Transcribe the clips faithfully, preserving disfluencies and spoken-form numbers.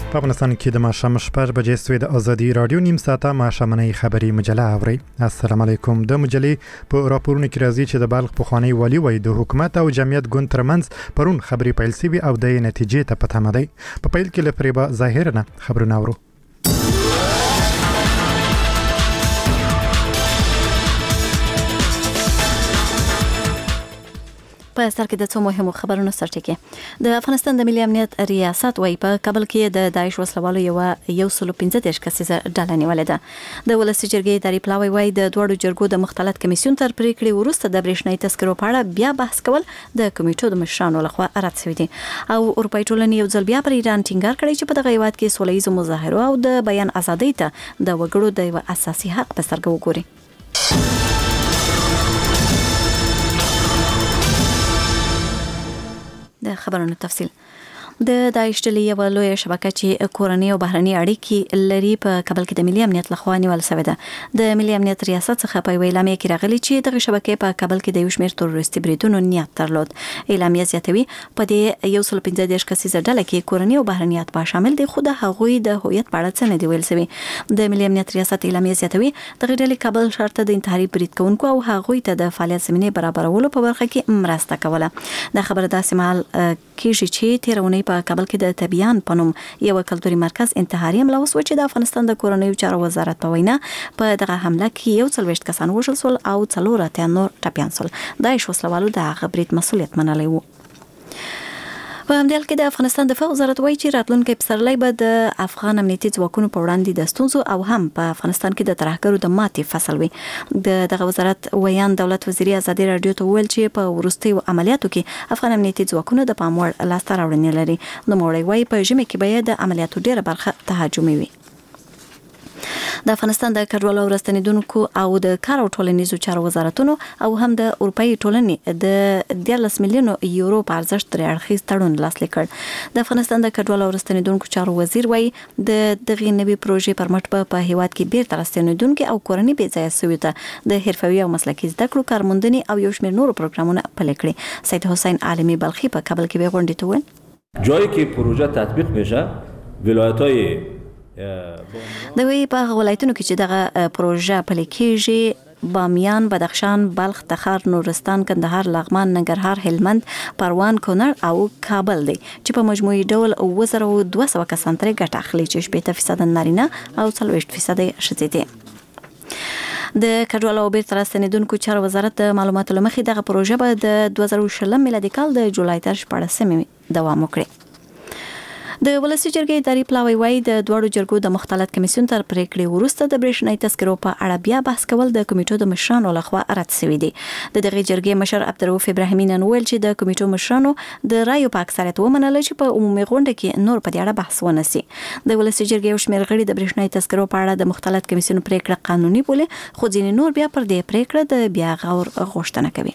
په افغانستان کې د ماښام شپږ بجې سوې د ازادي رادیو نیم ساعته ماښامنۍ خبري مجله اوري. السلام علیکم. د مجلې په راپورونو کې راځي چې د بلخ پخوانی والي وایي د حکومت او جمعیت ګوند ترمنځ پرون خبري پیل شوې او د نتیجې ته په تمه دی. په پیل کې له فریبا ظاهر نه خبرونه اورو. په سر کې د څو مهمو خبرونو سرټکی د افغانستان د ملي امنیت ریاست وايي په کابل کې د داعش وسلوالو یو یو سل پنځه دېرش کسیزه ډله نیولې ده. د ولسي جرګې اداري پلاوی وايي د دوړو جرګو د مختلط کمیسیون تر پریکړې وروسته د برېښنايي تذکرو په اړه بیا بحث کول د کمیټو د مشرانو لخوا رد شوی دي او اروپای ټولنې یو ځل بیا پر ایران ټینګار کړی چې په دغه هیواد کې سوله ییز مظاهرو او د بیان ازادۍ ته د وګړو د یو اساسي حق په سترګه وګوري. د خبرونو تفصیل د داعش ډلې یو لوی شبکه چې کورنۍ او بهرني اړیکې لري په کابل کې د ملي امنیت لخوا نیول شوې ده. د ملي امنیت ریاست څخه په اعلامیه کې راغلي چې دغه شبکې په کابل کې د یو شمېر تروریستي بریدونو نیت درلود. اعلامیه زیاتوي په دې یو سل پنځه دېرش کسیزه ډله کې کورنۍ او بهرني اتباع شامل دي خو د هغوی د هویت په اړه څه نه دی ویل شوی. د ملي امنیت ریاست اعلامیه زیاتوي دغه ډلې کابل ښار ته د انتحاري برید کوونکو او هغوی ته د فعالیت زمینه برابرولو په برخه کې مرسته کوله. دا خبره داسې مهال کېږي چې تیرونی په کابل کې د تبیان په نوم یو کلتوري مرکز انتحاري حمله وسوه چې د افغانستان د کورنیو چارو وزارت په وینا په دغه حمله کې یو څلوېښت کسان وژل شول او څلور اتیا نور ټپیان شول. داعش وسلوالو د هغه برید مسؤلیت منلی و. په همدې حال کې د افغانستان دفاع وزارت وایي چې راتلونکي پسرلی به د افغان امنیتي ځواکونو په وړاندې د ستونزو او هم په افغانستان کې د ترهګرو د ماتې فصل وي. د دغه وزارت ویان دولت وزیري ازادي رادیو ته ویل چې په وروستیو عملیاتو کې افغان امنیتي ځواکونو د پام وړ لاسته راوړنې لري. نوموړی وایي په ژمي کې به د عملیاتو ډیره برخه تهاجمي وي. د افغانستان د کډوالو او راستنیدونکو او د کار او ټولنیزو چارو وزارتونو او هم د اروپאי ټولنې د دیارلس میلیونو یورو په ارزښت تر اړخیز تړون لاسلیک کړ. د افغانستان د کډوالو او راستنیدونکو چارو وزیر وایي د دغه نوي پروژې پر مټ په هیواد کې بیرته راستنیدونکو او کورنۍ بې ځایه شوي ته د حرفوي او مسلکي زده کړو کارموندنې او یو شمېر نورو پروګرامونه پلي کړي. سید حسین عالمی بلخی په کابل کې به غونډې ته وویل جایی که پروژه تطبیق بشه ولایت‌های د وی په ولایتونو کې چې دغه پروژه پلي کېږي بامیان، بدخشان، بلخ، تخار، نورستان، کندهار، لغمان، ننګرهار، هلمند، پروان، کونړ او کابل دي چې په مجموعي ډول اووه زره دوه سوه کسان ترې ګټه اخلي چې شپېته فیصده نارینه او څلوېښت فیصده ښځې دي. د کډوالو او بیرته راستنیدونکو چارو وزارت د معلوماتو له مخې دغه پروژه به د دوه زره شلم میلادي کال د جولای تر شپاړسمې دوام وکړي. د ولسي جرګې اداري پلاوی وايي د دوړو جرګو د مختلط کمیسیون تر پریکړې وروسته د برېښنايي تذکرو په اړه بیا بحث کول د کمیټو د مشرانو لخوا رد شوی دی. د دغه جرګې مشر عبدالرؤف ابراهیمي نن ویل چې د کمیټو مشرانو د رایو په اکثریت ومنله چې په عمومي غونډه کې نور په دې اړه بحث ونه شي. د ولسي جرګې یو شمېر غړي د برېښنايي تذکرو په اړه د مختلط کمیسیون پریکړه قانوني بولي خو ځینې نور بیا پر دې پریکړه د بیا غور غوښتنه کوي.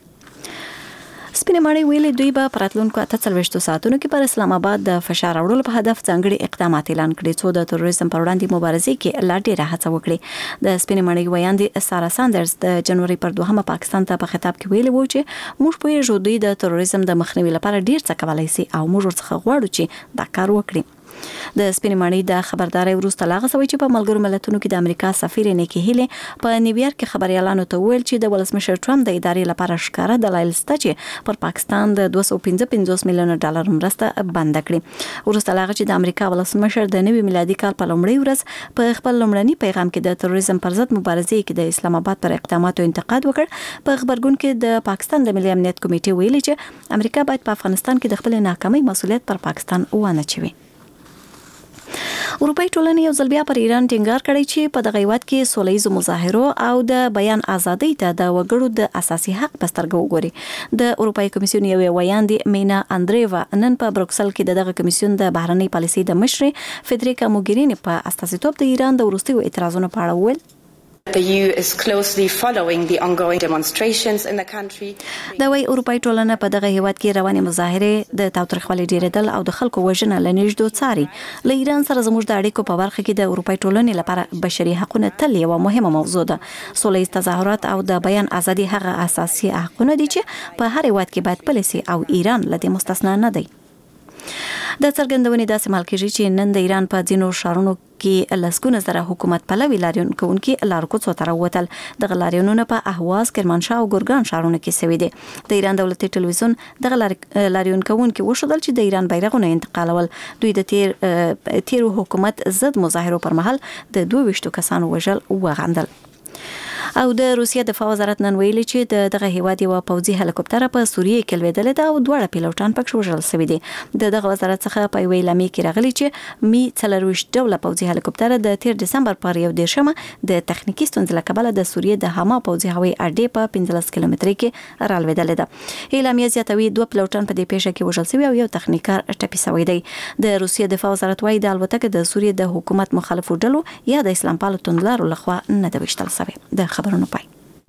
سپینې ماڼۍ ویلي دوی به په راتلونکو اته څلوېښتو ساعتونو کې پر اسلام آباد د فشار راوړلو په هدف ځانګړي اقدامات اعلان کړي څو د تروریزم پر وړاندې مبارزې کې لا ډېره هڅه وکړي. د سپینې ماڼۍ ویاندې سارا ساندرز د جنوري پر دوهمه پاکستان ته په خطاب کې ویلي وو چې موږ پوهیږو دوی د تروریزم د مخنیوي لپاره ډېر څه کولی شي او موږ ورڅخه غواړو چې دا کار وکړي. د سپینې ماڼۍ د خبرداري وروسته لاغه سوي چې په ملګرو ملتونو کې د امریکا سفیر نیکی هیلي په نیویارک کې خبريالانو ته ویل چې د ولسمشر ټرمپ د ادارې لپاره ښکارا دلایل شته چې پر پاکستان د دوه سوه پنځه پنځوس میلیونه ډالر مرسته بند کړي. وروسته لاغه چې د امریکا ولسمشر د نوي میلادي کال په لومړۍ ورځ په خپل لومړني پیغام کې د تروریزم پر ضد مبارزې کې د اسلام آباد پر اقداماتو انتقاد وکړ. په خبرګون کې د پاکستان د ملي امنیت کمیټې ویلي چې امریکا باید په افغانستان کې د خپل ناکامۍ مسؤلیت پر پاکستان وانه چوي. اروپאי ټولنې یو ځل بیا پر ایران ټینګار کړی چې په دغه هیواد کې سوله ییزو مظاهرو او د بیان ازادۍ ته د وګړو د اساسي حق په سترګه وګوري. د اروپאי کمیسیون یو ویاندې مینا اندریوا نن په بروکسل کې دغه کمیسیون د بهرنۍ پالیسۍ د مشرې فدریکا موګرینی په استازیتوب د ایران د وروستیو اعتراضونو په اړه وویل The E U is closely following the ongoing demonstrations in the country. دا وی اروپאי ټولنه په دغه هیواد کې روانې مظاهره د تاوتریخوالي ډیرېدل او د خلکو وژنه لنیږدو څاري. له ایران سره زموږ د اړیکو په برخه کې د اروپאי ټولنې لپاره بشري حقوقونه تل یو مهمه موضوع ده. سوله ییز تظاهرات او د بیان ازادي هغه اساسي حقونه دي چې په هر هیواد کې باید پلي شي او ایران له دې مستثنا نه دی. د څرګندونې داسې مال کېږي چې نن د ایران په ځینو ښارونو کې لسګونه زره حکومت پلوي لاریون کوونکي لارکوڅو ته راووتل. دغه لاریونونه په اهواز، کرمانشاه او ګرګان ښارونو کې شوي دي. د ایران دولتي ټلویزیون دغه لاریون کوونکي وښودل چې د ایران بیرغونه انتقالول. دوی د تیر تیرو حکومت ضد مظاهرو پر مهال د دوه ویشتو کسانو وژل وغندل. او د روسیې دفاع وزارت نن ویلي چې د دغه هیواد یو پوځي هلیکوپټر په سوریه کې لویدلې ده او دوه پیلوټان پکې وژل شوي دي. د دغه وزارت څخه په ویلامې کې راغلي چې می څلرويشت ډوله پوځي هلیکوپټر د تیر دسمبر پر یو دیرشمه د تخنیکی ستونزې له کبله د سوریې د هما پوځي هوایي اډې په پنځلس کیلومتري کې رالویدلې ده. اعلامیه زیاتوي دوه پیلوټان په دې پیښه کې وژل شوي او یو تخنیکار ټپي شوی دی. د روسیې دفاع وزارت وايي د الوتکه د سوریې د حکومت مخالفو ډلو یا د اسلام پالو توندلارو لخوا نه د وشتل شوی. د خبرونو پای.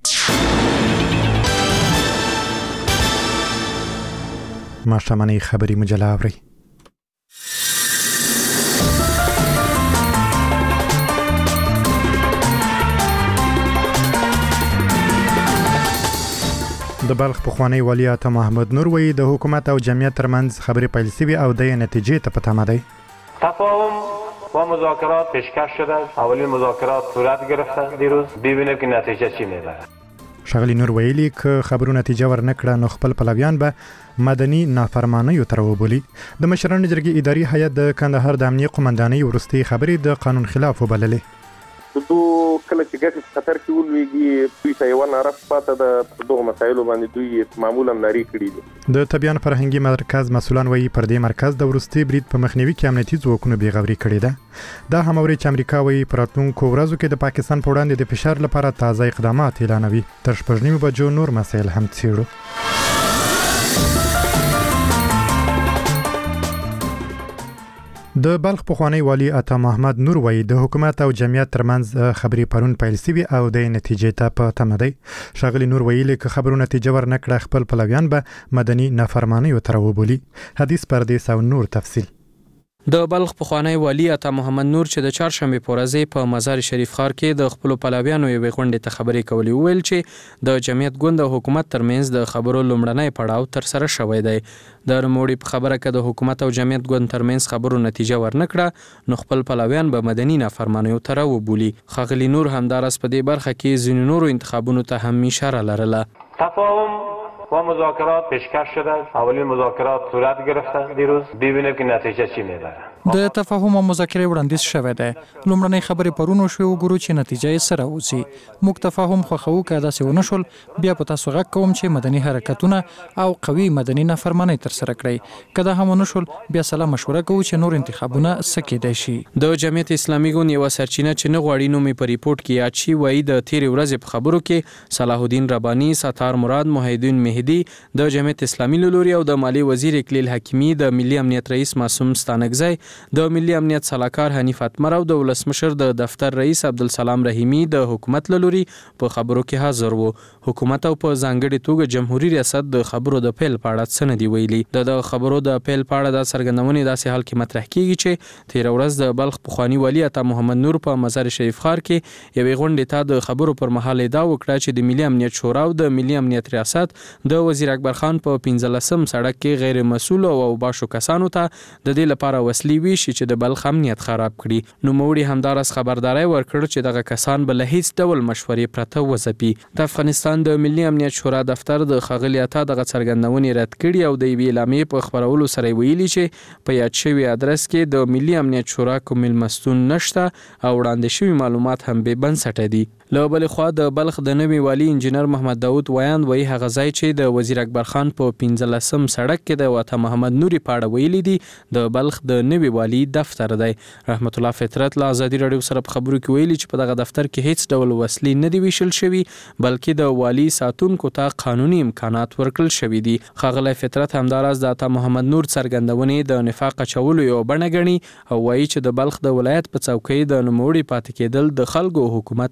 ماشامنۍ خبري مجله اوري. د بلخ پخوانی ولی عطا محمد نور وی د حکومت او جمعیت ترمنځ خبرې پیل شوې او د نتیجې ته پته مده. تفاهم و مذاکرات پیشکش شده. اولین مذاکرات صورت گرفته. دیروز ببینیم که نتیجه چی میبره. شغلی نور ویلی که خبرو نتیجه ورنکړه نو خپل پلویان به مدني نافرمانیو تر وبولي. د مشرانو جرګې اداري هیئت د کندهار د امنیه قومندانۍ ورستي خبرې د قانون خلاف وبللې. دو کله چې ګټه خطر کې ولويږي دوی ته یو نارف پاته د دغه مسایلو باندې دوی معمولا ناری کړی دي. د طبيان فرهنګي مرکز مسولان وایي پر دې مرکز د ورستي برید په مخنیوي کې امنیتي ځواکونو بیغوري کړې ده. دا هموري چې امریکا وایي پر راتلونکو ورځو کې د پاکستان په وړاندې د فشار لپاره تازه اقدامات اعلانوي. تر شپږ نیمو بجو نور مسایل هم څیړو. د بلخ پخوانی والی عطا محمد نور وی د حکومت او جمعیت ترمنځ خبري پرون پیل شوی او د نتیجې ته په تمه دی. شغلی نور ویلي که خبرو نتیجه ورنکړه خپل پلویان به مدني نافرمانی تر وبولي. حدیث پردیس او نور تفصیل. د بلخ پخوانی والی عطا محمد نور چې د چهارشنبه په ورځ په مزار شریف ښار کې د خپل پلویانو یوې غونډې ته خبرې کولې ویل چې د جمعیت ګوند او حکومت ترمنځ د خبرو لومړنی پړاو تر سره شوی دی. د نوموړي په خبره کې د حکومت او جمعیت ګوند ترمنځ خبرو نتیجه ورنکړه نو خپل پلویان به مدني نافرمانیو تر وبولي. خغلی نور همدارس په دې برخه کې ځینو نورو انتخابونو ته هم اشاره لرله. تفاهم و مذاکرات پیشکش شده. اولین مذاکرات صورت گرفته. دیروز ببینیم که نتیجه چی میبره. د تفاهم او مذاکره وړاندیز شوی دی. لومړنۍ خبرې پرونو شوې وګورو چې نتیجه یې سره اوسي. موږ تفاهم خوښو که داسې ونه شول بیا په تاسو غږ کوم چې مدني حرکتونه او قوي مدني نافرمانۍ ترسره کړئ. که دا هم ونه شول بیا سلا مشوره کوو چې نور انتخابونه څه کیدای شي. د جمعیت اسلامي ګوند یوه سرچینه چې نه غواړي نوم یې په ریپورټ کې یاد شي وایي د تېرې ورځې په خبرو کې صلاح الدین رباني، ستار مراد، محیدین مهدي، د جمعیت اسلامي له لوري او د مالی وزیر اکلیل حکیمي، د ملي امنیت رئیس معصوم ستانکزی، د ملي امنیت صلاحکار حنیف اتمر او د ولسمشر د دفتر رئیس عبدالسلام رحیمی د حکومت له لوري په خبرو کې حاضر وو. حکومت او په ځانګړي توګه جمهوریت ریاست د خبرو د پیل په اړه څه نه دي ویلي. د خبرو د پیل په اړه د څرګندونې داسې حال کې مطرح کیږي چې تېره ورځ د بلخ پخوانی والی عطا محمد نور په مزار شریف ښار کې یوې غونډې ته د خبرو پر مهال ادعا وکړه چې د ملي امنیت شورا او د ملي امنیت ریاست د وزیر اکبر خان په پنځلسم سړک کې غیر مسؤل او اوباشو کسانو ته د دې لپاره وسلې ویشي چې د بلخ امنیت خراب کړي. نو موړي همدارس خبرداري ورکړ چې دغه کسان به له هیڅ ډول مشورې پرته وځپي. د افغانستان د ملي امنیت شورا دفتر د ښاغلي عطا دغه څرګندونې رد کړي او د یوې اعلامیې په خپرولو سره ویلي چې په یاد شوي ادرس کې د ملي امنیت شورا کوم مېلمستون نشته او وړاندې شوي معلومات هم بې بنسټه دي. له بلې خوا د بلخ د نوي والي انجینر محمد داود ویاند وایي هغه ځای چې د وزیر اکبر خان په پنځلسم سړک کې د عطا محمد نوري په اړه ویلي دي د بلخ د نوي والي دفتر دی. رحمت الله فطرت له ازادي راډیو سره په خبرو کې ویلي چې په دغه دفتر کې هیڅ ډول وسلې نه دي ویشل شوي بلکې د والي ساتونکو ته قانوني امکانات ورکړل شوي دي. ښاغلی فطرت همداراز د عطا محمد نور څرګندونې د نفاق اچولو یو بڼه ګڼي او وایي چې د بلخ د ولایت په څوکۍ د نوموړي پاتې کېدل د خلکو حکومت په ګټه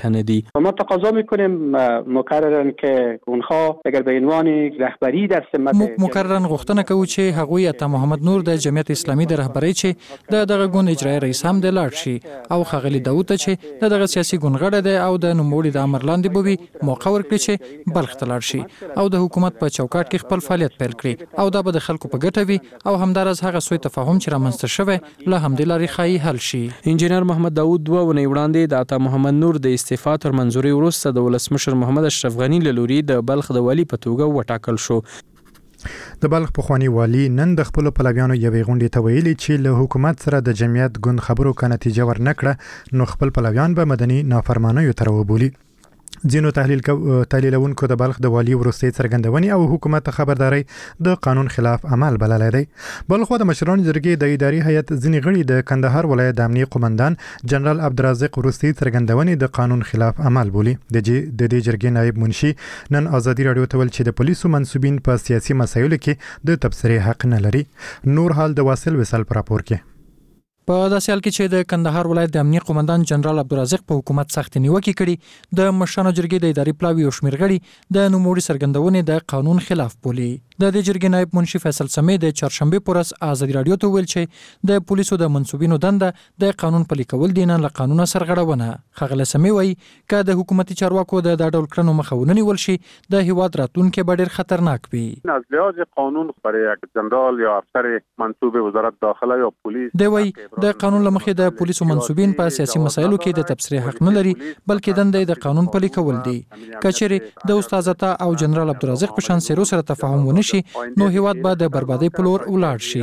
نه دي. ما تقاضا میکنیم مکررا که اونها اگر به عنوان رهبری در سمت مکررا غوښتنه کوو چې هغوی عطا محمد نور د جمعیت اسلامي د رهبرۍ چې د دغه ګوند اجرایي رئیس هم د لاړ شي او ښاغلي داود ته چې د دغه سیاسي ګوند غړی دی او د نوموړي د امر لاندې به وي موقع ورکړي چې بلخ ته لاړ شي او د حکومت په چوکاټ کې خپل فعالیت پیل کړي او دا به د خلکو په ګټه وي او همدارس هغه سوء تفاهم چې رامنځته شوی له همدې لارې ښایي حل شي. انجینر محمد داود دوه ونې وړاندې د عطا محمد نور د استعفا تر منځوري وروسته د ولسمشر محمد اشرف غني له لوري د بلخ د والي په توګه وټاکل شو. د بلخ پخوانی والی نن د خپل پلویانو یوې غونډې ته ویلي چې له حکومت سره د جمعیت ګوند خبرو کا نتیجه ورنکړه نو خپل پلویان به مدني نافرمانیو تر وبولي. ځینو تحلیل تحلیلونکو د بلخ د والی وروستي څرګندونې او حکومت خبرداري د قانون خلاف عمل بللی دی. بلخ د مشرانو جرګې د اداري هیئت ځینې غړي د کندهار ولایت د امنیه قومندان جنرال عبدالرزاق وروستي څرګندونې د قانون خلاف عمل بولي. د دې جرګې نائب منشي نن ازادي رادیو ته ویل چې د پولیسو منسوبین په سیاسي مسایلو کې د تبصرې حق نه لري. نور حال د واصل وصال پر راپور کې په داسې حال کې چې د کندهار ولایت د امنیه قومندان جنرال عبدالرزاق په حکومت سخت نیوکې کړي د مشرانو جرګې د اداري پلاوي او شمیر غړي د نوموړي څرګندونې د قانون خلاف بولي. د دې جرګې نائب منشي فیصل سمې د چهارشنبه پورس ازادي رادیو ته ویل چې د پولیسو د منسوبینو دنده د قانون پلي کول دي نه له قانونه سرغړونه. ښاغلی سمې وایي که د حکومتي چارواکو د دا ډول کړنو مخه ونه نیول شي د هیواد راتلونکی به ډېر خطرناک وي. از لحاظ قانون برای یک جنرال یا افسر منصوب وزارت داخله یا پلیس دی وایي د قانون له مخې د پولیسو منسوبین په سیاسي مسایلو کې د تبصرې حق نه لري بلکې دنده د قانون پلي کول دي. که چیرې د استاد عطا او جنرال عبدالرزاق په شان سیرو سره تفاهم ونه شي نو هیواد به د بربادۍ په لور ولاړ شي.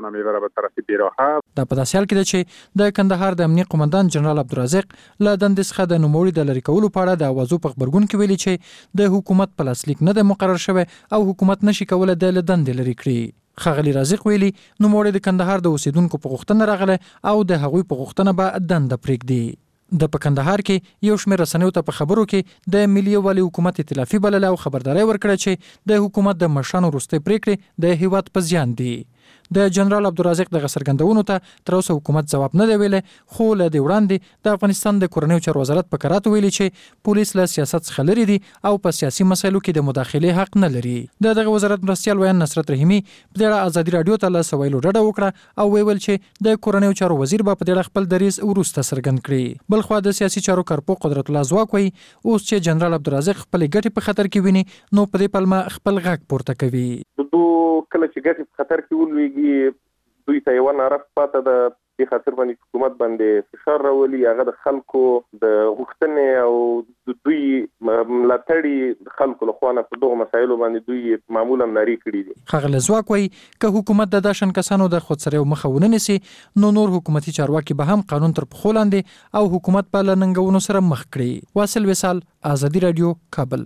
دا په داسې حال کې ده چې د کندهار د امنیه قومندان جنرال عبدالرزاق له دندې څخه د نوموړي د لرې کولو په اړه د اوازو په خبرګون کې ویلي چې د حکومت په لاسلیک نه ده مقرر شوی او حکومت نشي کولی د له دندې لرې کړي. ښاغلي رازق ویلي نوموړي د کندهار د اوسیدونکو په غوښتنه راغلی او د هغوی په غوښتنه به دنده پرېږدي. د په کندهار کې یو شمېر رسنیو ته په خبرو کې د ملي یووالي حکومت ائتلافي بللی او خبرداری ورکړه چې د حکومت د مشرانو وروستۍ پرېکړې د هیواد په زیان دي. د جنرال عبدالرزاق دغه څرګندونو ته تر اوسه حکومت ځواب نه دی ویلی خو له دې وړاندې د افغانستان د کورنیو چارو وزارت په کراتو ویلي چې پولیس له سیاست څخه لرې دي او په سیاسي مسایلو کې د مداخلې حق نه لري. د دغه وزارت مرستیال ویان نصرت رحیمي په دې اړه ازادي راډیو ته له سویلو ډډه وکړه او ویل چې د کورنیو چارو وزیر به په دې اړه خپل دریځ وروسته څرګند کړي. بلخوا د سیاسي چارو کارپو قدرت الله ځواک وایي اوس چې جنرال عبدالرزاق خپلې ګټې په خطر کې ویني نو په دې پلمه خپل غږ پورته کوي. کله چې ګټې په خطر کې ولویږي دوی ته یو نارف پاته د دې خاطر باندې حکومت باندې فشار راولي هغه د خلکو د غوښتنې او دوی ملاتړي خلکو له خوا نه په دغه مسایلو باندې دوی معمولا ناری کړي دي. ښاغلی ځواک وایي که حکومت د داشن کسانو د خودسرۍ مخه ونه نیسي نو نور حکومتي چارواکي به هم قانون تر پښو لاندې او حکومت په له ننګونو سره مخ کړي. واصل وصال ازادي راډیو کابل.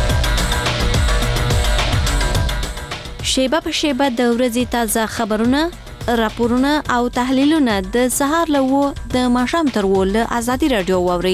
شیبه په شیبه د ورځې تازه خبرونه راپورونه او تحلیلونه د سهار له و د ماښام تر و له ازادي راډیو واورئ.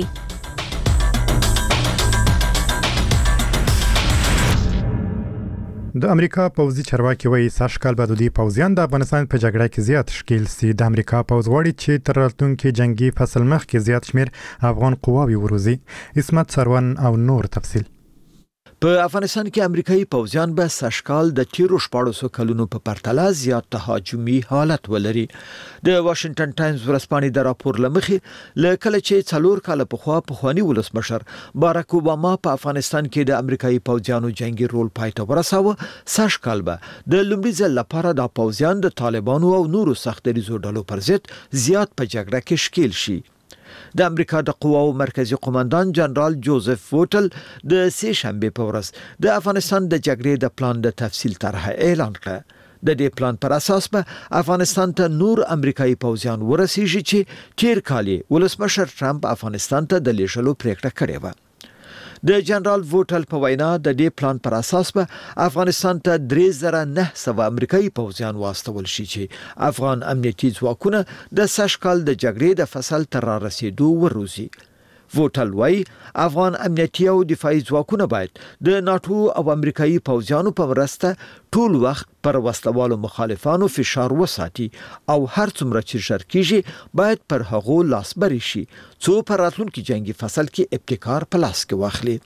د امریکا پوځي چارواکي وایي سږ کال به د دوی پوځیان د افغانستان په جګړه کې زیات شکیل سي. د امریکا پوځ غواړي چې تر راتلونکي جنگي فصل مخکې زیات شمیر افغان قواوې وروزي. عصمت سروان او نور تفصیل. په افغانستان کې امریکایي پوځیان به سږکال د تیرو شپاړسو کلونو په پرتله زیات تهاجمي حالت ولري. د واشنگټن ټایمز ورځپاڼې د راپور له مخې له کله چې څلور کاله پخوا پخواني ولسمشر باراک اوباما په افغانستان کې د امریکایي پوځیانو جنگي رول پای ته ورساوه سږکال به د لومړي ځل لپاره د پوځیان د طالبانو او نورو سختدریزو ډلو پر ضد زیات په جګړه کې شکیل شي. د امریکا د قواو مرکزی قومندان جنرال جوزف ووټل د سې شنبه په ورځ د افغانستان د جګړې د پلان د تفصیل طرح اعلان کړ. د دې پلان پر اساس به افغانستان ته نور امریکایي پوځیان ورسیږي چې تیر کال ولسمشر ټرمپ افغانستان ته د لیږلو پریکړه کړې و. د جنرال ووټل په وینا د دې پلان پر اساس به افغانستان ته درې زره نه سوه امریکایي پوځیان واستول شي چې افغان امنیتي ځواکونه د سږ کال د جګړې د فصل تر رارسېدو وروزي. ووټل وای افغان امنیتي او دفاعي ځواکونه باید د ناتو او امریکایي پوځیانو په مرسته ټول وخت پر وسلوالو مخالفانو فشار وساتي او هر څومره چې ژر کیږي باید پر هغو لاسبري شي څو په راتلونکي جنگي فصل کې ابتکار په لاس کې واخلي.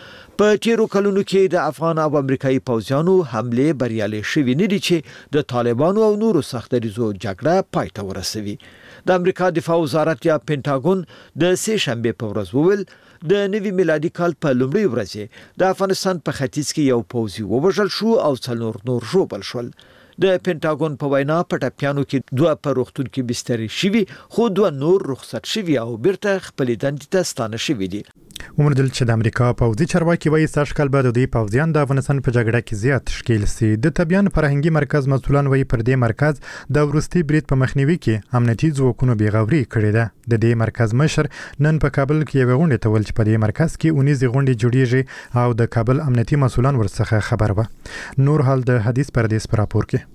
په تیرو کلونو کې د افغان او امریکایي پوځیانو حمله بریالي شوې نه دي چې د طالبانو او نورو سختدریزو جګړه پای ته ورسوي. د امریکا دفاع وزارت یا پینټاګون د سه شنبه په ورځ وویل د نوي میلادي کال په لومړۍ ورځ د افغانستان په ختیځ کې یو پوځي ووژل شو او څلور نور ژوبل شول. د پینټاګون په وینا په ټپیانو کې دوه په روغتون کې بستري شوي خو دوه نور رخصت شوي او بیرته خپل دندې ته ستانه شوي دي. ومردل چې د امریکا پوځي چارواکي وایي سږکال به د دوی پوځیان د افغانستان په جګړه کې زیات تشکیل سي. د طبيان فرهنګي مرکز مسؤلان وایي پر دې مرکز د وروستي برید په مخنیوي کې امنیتي ځواکونو بیغوري کړې ده. د دې مرکز مشر نن په کابل کې یو غونډه ته ول چې په دې مرکز کې اونیزه غونډه جوړیږي او د کابل امنیتي مسؤلان ورڅخه خبر و. نور حال د حدیث پردیس پر راپور کې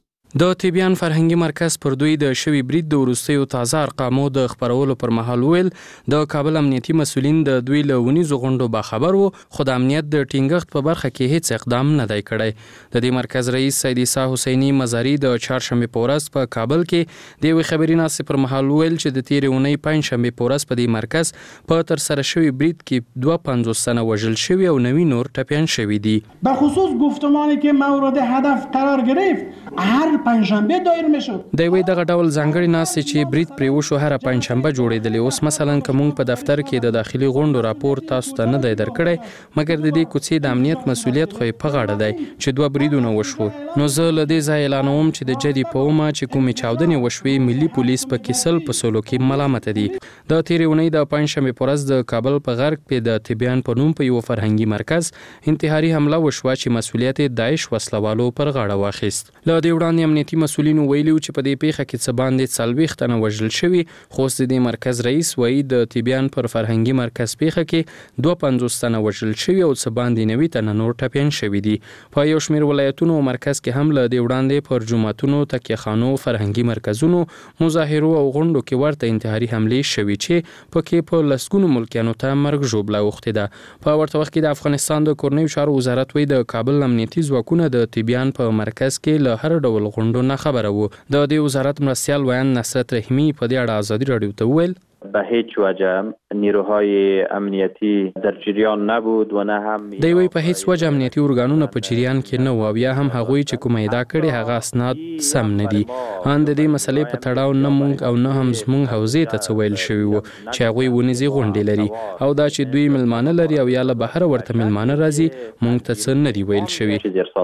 د طبيان فرهنګي مرکز پر دوی د شوی برید د وروستیو تازه ارقامو د خبرولو پر مهال ویل د کابل امنیتي مسؤلین د دوی له ونیزو غونډو باخبر وو خو د امنیت د ټینګښت په برخه کې هیڅ اقدام نه دی کړی. د دې مرکز رئیس سید عیسی حسینی مزاری د چهارشنبه په ورځ په کابل کې د وی خبري ناسې پر مهال ویل چې د تیرې اونۍ پنځشنبه په ورځ په دې مرکز په تر سره شوی برید کې دوه پنځوس تنه وژل شوی او نوي نور ټپیان شوی دي. به خصوص گفتمانی که مورد هدف قرار گرفت هر پنجشنبه دایر میشد. د وی دغه ډول ځانګړي ناسې چې برید پرې وشو هر پنځشنبه جوړېدلې. اوس مثلا کوم په دفتر کې د داخلي غونډو راپور تاسو ته نه دی درکړی مګر د دې کوڅې د امنیت مسؤلیت خو په غاړه دی چې دوه بریدونه وشو. نو زه له دې ځای اعلانوم چې د جدي په ومه چې کومې چاودنې وشوي ملي پولیس په کیسل په سولو کې ملامت دي. د تیرې اونۍ د پنځشنبه په ورځ د کابل په غرب کې د طبيان په نوم په یو فرهنګي مرکز انتحاري حمله وشوه چې مسؤلیت داعش وسلوالو پر غاړه واخیست. له دې وړاندې امنیتي مسؤلینو ویلي چې په دې پیښه کې څه باندې څلوېښت تنه وژل شوي خو د دې مرکز رئیس وایي د طبيان پر فرهنګي مرکز پیښه کې دوه پنځوس تنه وژل شوي او څه باندې نوي تنه نور ټپیان شوي دي. په یو شمېر ولایتونو او مرکز کې هم له دې وړاندې پر جوماتونو تکیهخانو فرهنګي مرکزونو مظاهرو او غونډو کې ورته انتحاري حملې شوي چې پکې په لسګونو ملکیانو ته مرګ ژوبله اوښتې ده. په ورته وخت کې د افغانستان د کورنیو چارو وزارت وایي د کابل امنیتي ځواکونه د طبيان په مرکز کې له هر ډول غونډو نه خبره وو. د دې وزارت مرستیال ویان نصرت رحیمی په دې اړه آزادی رادیو ته وویل به هیچ وجه نیروهای امنیتی در جریان نبود و نه هم دی وی په هیڅ وجه امنیتي ارګانونه په جریان کې نه و یا هم هغوی چې کومه ادعا کړي هغه اسناد سم نه دي. ان د دې مسلې په تړاو نه مونږ او نه هم زمونږ حوزې ته څه ویل شوي وو چې هغوی ونیزي غونډې لري او دا چې دوی ملمانه لري او یا له بهره ورته ملمانه راځي مونږ ته څه نه دي ویل شوي.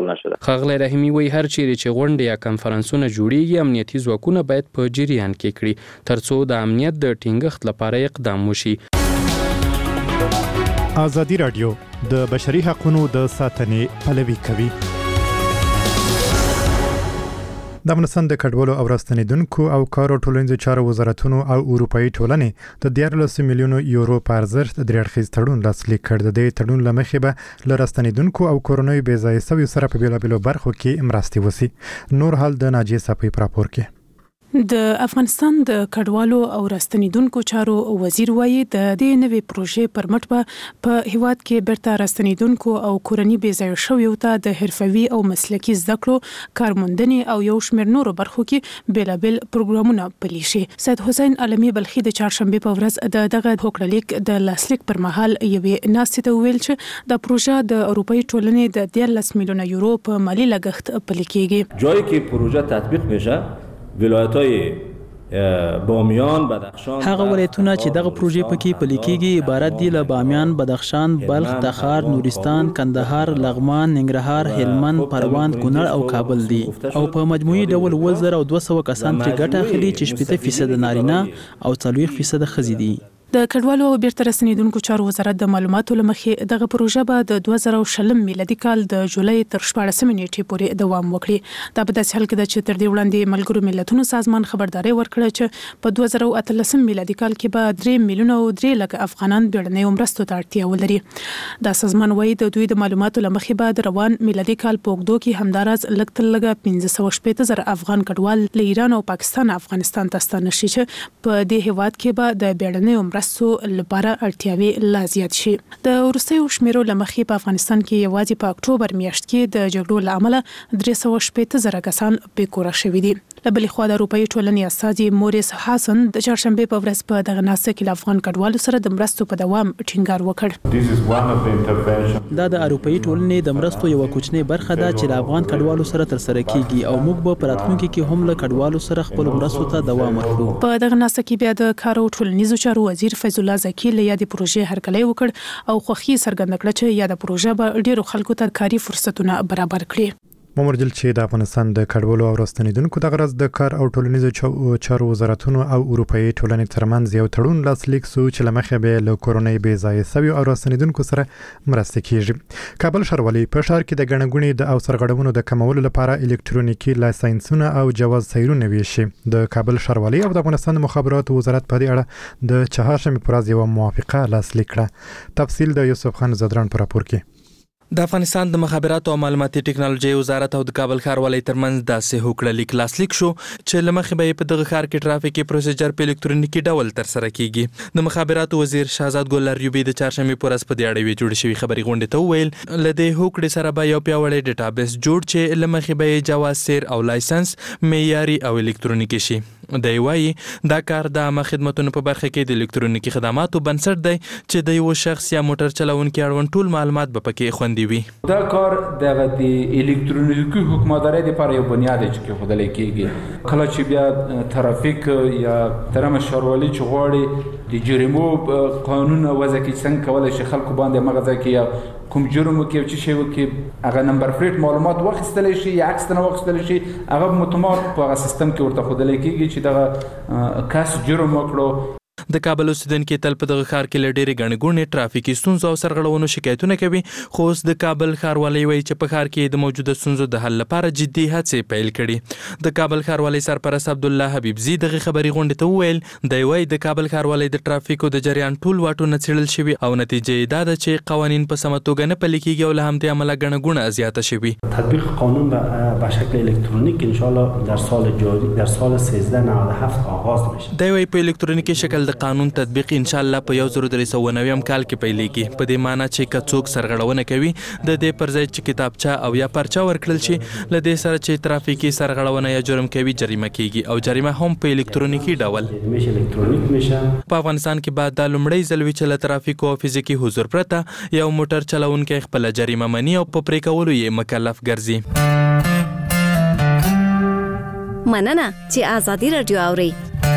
ښاغلی رحیمي وایي هر چیرې چې غونډې یا کنفرانسونه جوړیږي امنیتي ځواکونه باید په جریان کې کړي ترڅو د امنیت د ټینګښت لپاره اقدام وشي. ازادي رادیو د بشري حقوقو د ساتنې پلوي کوي. د افغانستان د کډوالو او راستنیدونکو او کارو ټولنیزو چارو وزارتونو او اروپאי ټولنې د دیارلس میلیونو یورو په ارزښت درې اړخیز تړون لاسلیک کړ. د دې تړون له مخې به له راستنیدونکو او کورنیو بې ځایه شویو سره په بیلابیلو برخو کې مرستې وشي. نور حال د ناجیه صافی په راپور کې. د افغانستان د کډوالو او راستنیدونکو چارو وزیر وایي د دې نوې پروژې پر مټ به په هیواد کې بیرته راستنیدونکو او کورنۍ بې ځایه شویو ته د حرفوي او مسلکي زده کړو کارموندنې او یو شمېر نورو برخو کې بیلابل پروګرامونه پلي شي. سید حسین علمي بلخي د چهارشنبه په ورځ د دغه هوکړلیک د لاسلیک پر مهال یوې ناستې ته ویل چې د پروژه د اروپאי ټولنې د دیارلس میلیونه یورو په مالی لګښت پلي کیږي. جایی که پروژه تطبیق میشه ولایت‌های بامیان، بدخشان، هغه ولایتونه چې دغه پروژې پکې پلي کیږي عبارت دي له بامیان، بدخشان، بلخ، تخار، نورستان، کندهار، لغمان، ننګرهار، هلمند، پروان، کونړ او کابل دي او په مجموعي ډول اووه زره دوه سوه کسان ترې ګټه اخلي چې شپېته فیصد نارینه او څلوېښت فیصد ښځې دي. د کډوالو او بیرته راستنیدونکو چارو وزارت د معلوماتو لمخې دغه پروژه به د دوه زره شلم میلادي کال د جولای تر شپاړسمې نیټې پورې دوام وکړي. دا په داسې حال کې ده چې تر دې وړاندې ملګرو ملتونو سازمان خبرداري ورکړه چې په دوه زره اتلسم میلادي کال کې به درې میلیونه او درې لکه افغانان بیړنیو مرستو ته اړتیا ولري. دا سازمان وایي د دوی د معلوماتو لمخې به د روان میلادي کال په اوږدو کې همداراز لږ تر لږه پنځه سوه شپېته زره افغان کډوال له ایران او پاکستان افغانستان ته ستانه شي چې په دې هیواد کې به د بیړنیو مرستو لپاره اړتیاوې لا زیات شي. د وروستیو شمیرو لمخې په افغانستان کې یوازې په اکتوبر میاشت کې د جګړو له امله درې سوه شپېته زره کسان بېکوره شوي دي. له بلې خوا د اروپایي ټولنې استازي موریس هاسن د چهارشنبې په ورځ په دغه ناسته کې له افغان کډوالو سره د مرستو په دوام ټینګار وکړ. دا د اروپایي ټولنې د مرستو یو کوچنی برخه ده چې له افغان کډوالو سره ترسره کیږي او موږ به په راتلونکي کې هم له کډوالو سره خپل مرستو ته دوام ورکړو. په دغه ناسته کې بیا د کار او ټولنیزو چارو وزیر فیض الله زکي له یادې پروژې هرکلی وکړ او خوښي څرګنده کړه چې یاده پروژه به ډیرو خلکو ته کاري فرصتونه برابر کړي. ممرجل چې د افغانستان د کډوالو او راستنیدونکو د غرض د کار او ټولنیزو چارو وزارتونو او اروپایي ټولنې ترمنځ یو تړون لاسلیک سو چې لمخې به له کورونې بې ځای سوي او راستنیدونکو سره مرسته کیږي. کابل ښاروالي په ښار کې د ګڼګوڼې د او سرغړونو د کمولو لپاره الکترونیکي لایسنسونه او جواز سیرونه ویشي. د کابل ښاروالي او د افغانستان د مخابراتو وزارت په دې اړه د چهارشنبې په ورځ یو موافقه لاسلیک کړه. تفصیل د یوسف خان زدران په راپور کې. د افغانستان د مخابراتو او معلوماتي ټکنالوژي وزارت او د کابل ښاروالۍ ترمنځ داسې هوکړه لیک لاسلیک شو چې لمخې به په دغه ښار کې ټرافیکي پروسیجر په الکترونیکي ډول ترسره کیږي. د مخابراتو وزیر شهزاد ګل اریوبي د چهارشنبې په ورځ په دې اړه وی جوړ شوی خبري غونډه ته وویل له دې هوکړې سره به یو پیاوړی ډیټابیس جوړ چې لمخې به جواز سیر او لایسنس معیاري او الکترونیکي شي. دی وايي دا کار د عامه خدماتو په برخه کې د الکترونیکي خدماتو بنسټ دی چې د یو شخص یا موټر چلونکي اړوند ټول معلومات به پکې خوندي وي. دا کار د الکترونیکي حکومتدارۍ لپاره یو بنیاد چې کېښودل کېږي. کله چې بیا ترافیک یا ترمه ښاروالي چې غواړي د جریمو قانون وضع کړي څنګه کولی شي خلکو باندې مغه ځای کې یا کوم جرم وکړي او څه شی وکړي هغه نمبر پلیټ معلومات واخیستلی شي یا عکس ترنه واخیستلی شي هغه اتومات په هغه سیستم کې ورته ښودلی کېږي چې دغه کس جرم وکړو. د کابل اوسیدونکي تل په دغه ښار کې له ډېرې ګڼې ګوڼې ټرافیکي ستونزو او سرغړونو شکایتونه کوي خو اوس د کابل ښاروالۍ وایي چې په ښار کې د موجوده ستونزو د حل لپاره جدي هڅې پیل کړي. د کابل ښاروالۍ سرپرست عبدالله حبیبزي دغه خبري غونډې ته وویل دی وایي د کابل ښاروالۍ د ټرافیکو د جریان ټول واټونه څېړل شوي او نتیجه یې دا ده چې قوانین په سمه توګه نه پلي کېږي او له همدې امله ګڼه ګوڼه زیاته شوي. تطبیق قانون به شکل الکترونیک انشاءالله در سال جاری در سال سیزده نود و هفت آغاز میشه. دی وایي په الکترونیکي شکل د قانون تطبیق ان شاء الله په یو زر درې سوه نوي کال کې پیلېږي. په دې معنی چې که څوک سرغړونه کوي د دې پر ځای چې کتابچه او یا پرچه ورکړل شي له دې سره چې ترافیکي سرغړونه یا جرم کوي جریمه کیږي او جریمه هم په الکترونیکي ډول. په افغانستان کې بعد د لومړی ځل وی چې له ترافیکو او فزیکي حضور پرته یو موټر چلونکی خپل جریمه مني او په پرې کولو یې مکلف ګرځي. مننه چې آزادي رادیو اوري.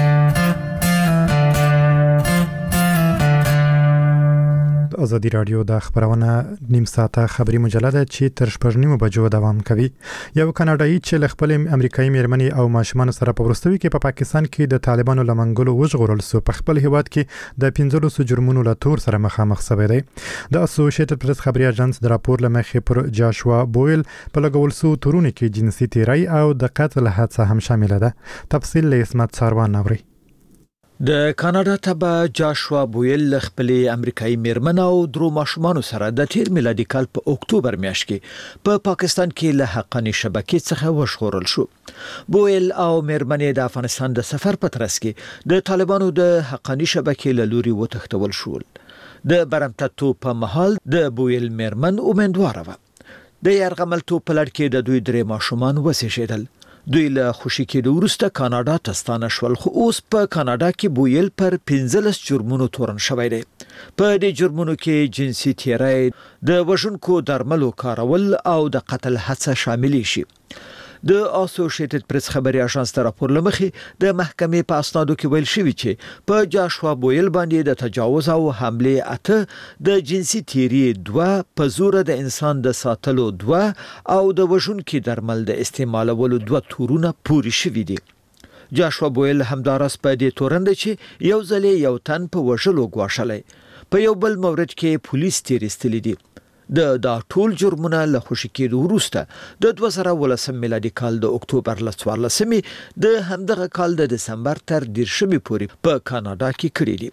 آزادي رادیو د خبرونه نیم ساعته خبري مجله ده چې تر شپږ نیمو بجو دوام کوي. یو کاناډایي چې له خپل امریکایي میرمنې او ماشومان سره په وروستیو کې په پاکستان کې د طالبانو له منګولو وژغورل سو په خپل هیواد کې د پنځلسو جرمونو له تور سره مخامخ شوی دی. د اسوسییټډ پریس خبري اژانس د راپور له مخې پر جاشوا بویل په لګول سو تورونو کې جنسي تیری او د قتل حادثه هم شامل ده. تفصیل له اسمت ساروان نوري. د کاناډا تبع جاشوا بویل خپل امریکایي میرمن او درو ماشومان سره د تیر میلادي کال په اکتوبر میاشت کې په پا پاکستان کې له حقاني شبکې څخه وژغورل شو. بویل او میرمن د افغانستان د سفر په ترڅ کې د طالبانو د حقاني شبکې له لوري وتښتول شول. د برمتتو په محل د بویل میرمن امیدواره و. د یرغملتو په لړ کې د دوی درې ماشومان وسیږیدل. دوی له خوشي کېدو وروسته کاناډا ته ستانه شول خو اوس په کاناډا کې بویل پر پنځلس جرمونو تورن شوی دی. په دې جرمونو کې جنسي تیری، د وژونکو درملو کارول او د قتل هڅه شامل شي. د اسوسییټډ پریس خبري اژانس تر راپور لمخې د محکمې په اسنادو کې ویل شوی چې په جاشوا بویل باندې د تجاوز او حمله اته د جنسي تیری دوه په زور د انسان د ساتلو دوه او د وژونکو درمل د استعمالولو دوه تورونه پوری شوی دي. جاشوا بویل همدارس په دې تورند چې یو ځلې یو تن په وژلو غواړي. په یو بل مورد کې پولیس تیرستلی دي. د دا ټول جرمونه له خوشي کېدو وروسته د دوه زره ولسم میلادي کال د اکتوبر له څوارلسمې د همدغه کال د دسمبر تر دیرشمې پورې په کاناډا کې کړی دي.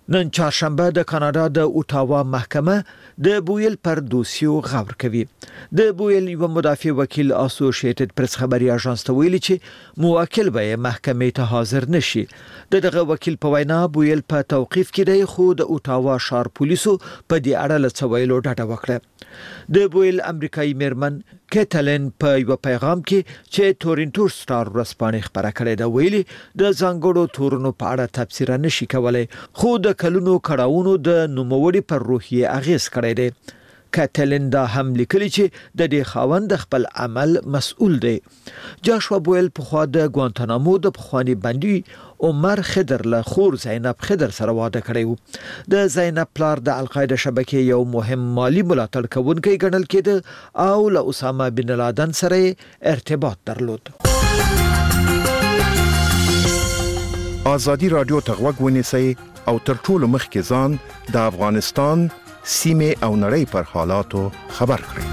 نن چهارشنبه د کاناډا د اوټاوا محکمه د بویل پر دوسیو غور کوي. د بویل یو مدافع وکیل اسوسییټډ پریس خبري اژانس ته ویلي چې موکل به محکمې ته حاضر نشي. دغه وکیل په وینا بویل په توقيف کې دی، خو د اوټاوا شار پولیسو په دې اړه له څه ویلو ډډه وکړه. د بویل امریکایي میرمن کیټلین په یو پیغام کې چې تورنټو سټار ورځپاڼې خبره کړې ده ویلي د ځانګړو تورونو په اړه تفسیر نشي کولای، خو د کلونو کړهونو د نوموړي پر روحیه اغیز کړی دی. کیټلین دا هم لیکلي چې د دې خاوند خپل عمل مسؤل دی. جاشوا بویل په خوا د ګوانتانامو د پخوانی بندي عمر خضر له خور زینب خضر سره واده کړی و. د زینب پلار د القاعده شبکې یو مهم مالی ملاتړ کوونکی ګڼل کېده او له اسامه بن لادن سره ارتباط درلود. آزادی رادیو ته غوږ ونیسئ او تر ټولو مخکې ځان د افغانستان سیمه او نړۍ پر حالاتو خبر کړئ.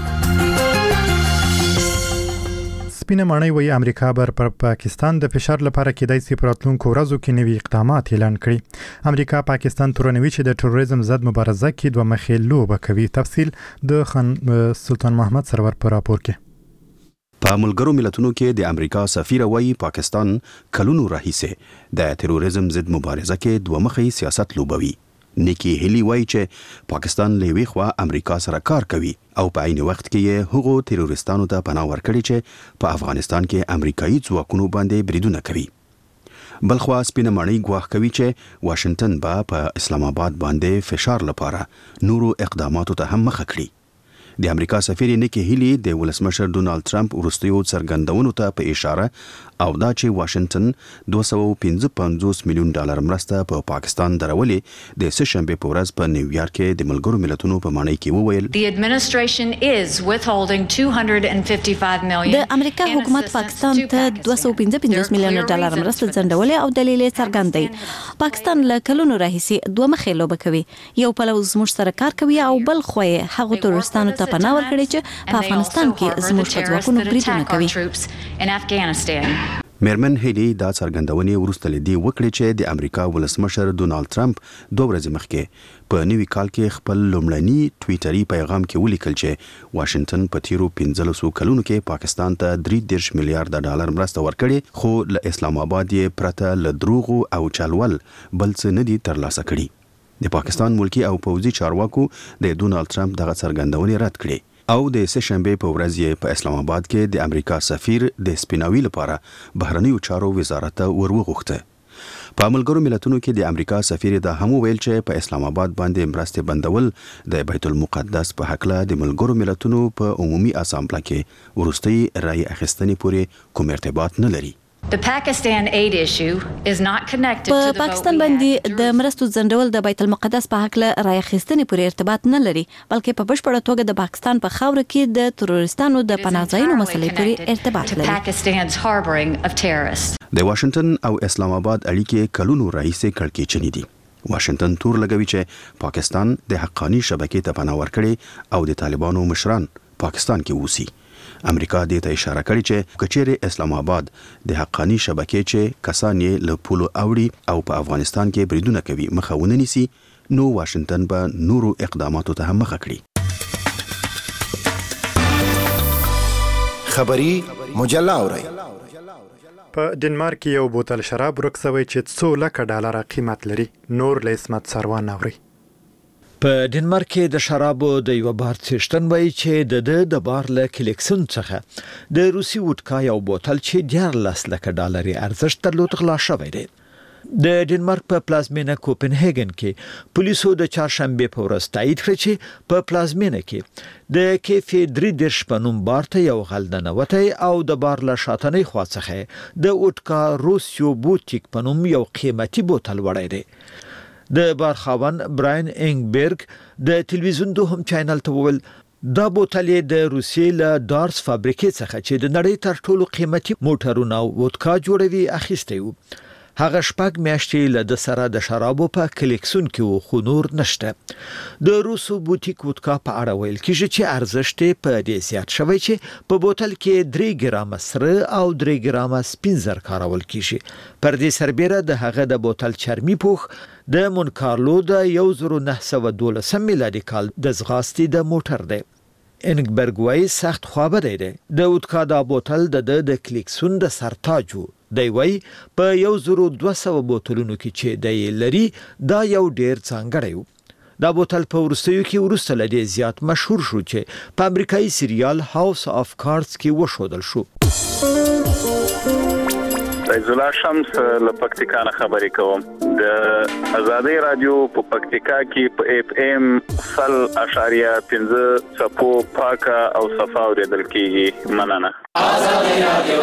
سپینه ماڼۍ وایي امریکا بر پر پاکستان د فشار لپاره کېدای شي په راتلونکو ورځو کې نوي اقدامات اعلان کړي. امریکا پاکستان تورنوي چې د تروریزم ضد مبارزه کې دوه مخې لوبه کوي. تفصیل د خان سلطان محمد سرور په راپور کې. په ملګرو ملتونو کې د امریکا سفیر وایي پاکستان کلونو راهیسې د تروریزم ضد مبارزه کې دوه مخې سیاست لوبوي. نیکی هیلی وایي چې پاکستان له یوې خوا امریکا سره کار کوي او په عین وخت کې یې هغو تروریستانو ته پناه ورکړي چې په افغانستان کې امریکایي ځواکونو باندې بریدونه کوي. بلخوا سپینه ماڼۍ ګواښ کوي چې واشنگټن به په اسلام آباد باندې فشار لپاره نورو اقداماتو ته هم مخه کړي. د امریکا سفیر نیکی هیلی د ولسمشر ډونالد ټرمپ وروستیو څرګندونو ته په اشاره او دا چې واشنگټن دوه سوه پنځه پنځوس میلیون ډالر مرسته په پاکستان درولې د سه شنبه په ورځ په نیویارک کې د ملګرو ملتونو په ماڼۍ کې وویل The administration is withholding two hundred fifty-five million. د امریکا حکومت پاکستان ته دوه سوه پنځه پنځوس میلیون ډالر مرسته ځنډولې او دلیل یې څرګند دی. پاکستان له کلونو راهیسې دوه مخې لوبه کوي. یو پلو زموږ سره کار کوي او بل خو یې هغو تورستانو ته پناه ورکړي چې په افغانستان کې زموږ په ځواکونو بریدونه کوي. میرمن هیلی دا څرګندونې وروسته لیدي وکړي چې د امریکا ولسمشر ډونالد ټرمپ دوه ورځې مخکې په نوي کال کې خپل لومړني ټویټري پیغام کې ولیکل چې واشنگټن په تیرو پنځلسو کلونو کې پاکستان ته درې دېرش میلیارډ ډالر مرسته ورکړي، خو له اسلام آباد یې پرته له دروغو او چلول بل څه نه دي ترلاسه کړي. د پاکستان ملکی او پوځي چارواکو د ډونالد ټرمپ دغه څرګندونې رد کړې او د سه شنبه په ورځ یې په اسلام آباد کې د امریکا سفیر د سپیناوي لپاره بهرنیو چارو وزارت ته ورغوښته. په ملګرو ملتونو کې د امریکا سفیر دا هم ویل چې په اسلام آباد باندې مرستې بندول د بیت المقدس په حق له د ملګرو ملتونو په عمومي اسامبله کې ورستي رائے اخیستنې پورې کوم ارتباط نه لري. The Pakistan aid issue is not connected to the په پاکستان باندې د مرستو ځنډول د بیت المقدس په حق له رائے اخیستنې پورې ارتباط نه لري، بلکې په بشپړه توګه د پاکستان په خاوره کې د تروریستانو د پناه ځایونو مسلې پورې ارتباط لري. Pakistan's harboring of terrorists. د واشنگټن او اسلام آباد اړیکې کلونو راهیسې کړکېچنې دي. واشنگټن تور لګوي چې پاکستان د حقانی شبکې ته پناه ورکړي او د طالبانو مشران پاکستان کې اوسي. امریکا دې ته اشاره کړې چې کچېره اسلام آباد د حقانی شبکې چې کسان یې له پولو اوړي او په افغانستان کې بریدونه کوي مخه ونه نیسي، نو واشنگټن به نورو اقداماتو ته هم مخه کړي. خبری مجله اورئ. په ډنمارک کې یو بوتل شراب ورک شوی چې څو لکه ډالر قیمت لري. نور له اسمت سروان اوري. په ډنمارک کې د شرابو د یو بار څښتن وایي چې د د بار له کلیکسون څخه د روسي وډکا یو بوتل چې دیارلس لکه ډالر ارزښت درلود غلا شوی دی. د ډنمارک په پلازمینه کوپنهاګن کې پولیسو د چهارشنبه په ورځ تایید کړ چې په پلازمینه کې د کیفې درې دیرش په نوم بار ته یو غل ننوتی او د بار له شاتنۍ خوا څخه د وډکا روسیو بوتیک په نوم یو قیمتي بوتل وړی دی. د بار خاون براین انګبرګ د تلویزیون دوهم چینل ته وویل دا بوتل د روسیې له دارس فابریکې څخه چې د نړۍ تر ټولو قیمتي موټرونه او وودکا جوړوي اخیستی و. هغه شپږ میاشتې له د سره د شرابو په کلیکسون کې وو خو نور نشته. د روسو بوتیک وودکا په اړه ویل کیږي چې ارزښت په دې زیات شوی چې په بوتل کې درې ګرامه سره او درې ګرامه سپین زر کارول کیږي. پر دې سربېره د هغه د بوتل چرمي پوښ د مونکارلو د یو زره نه سوه دولسم میلادي کال د ځغاستې د موټر دی. انګبرګ وایي سخت خوابدی دی. د وودکا دا بوتل د د کلیکسون د سرتاج وو. دی وایي په یو زره دوه سوه بوتلونو کې چې دی لري دا یو ډیر ځانګړی وو. دا بوتل په وروستیو کې وروسته له دې زیات مشهور شو چې په امریکایي سریال هاوس اف کارډز کې وښودل شو. فیض الله شمس له پکتیکا نه خبرې کوم. د آزادۍ رادیو په پکتیکا کې په اف ام سل اشاریه پنځه څپو پاکه او صفا اوریدل کیږي. مننه. آزادۍ رادیو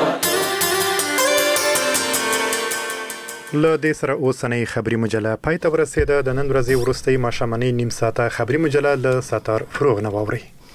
له دې سره اوسنۍ خبري مجله پای ته ورسېده. د نن ورځې وروستۍ ماښامنۍ نیم ساعته خبري مجله له ستار فروغ نه واورئ.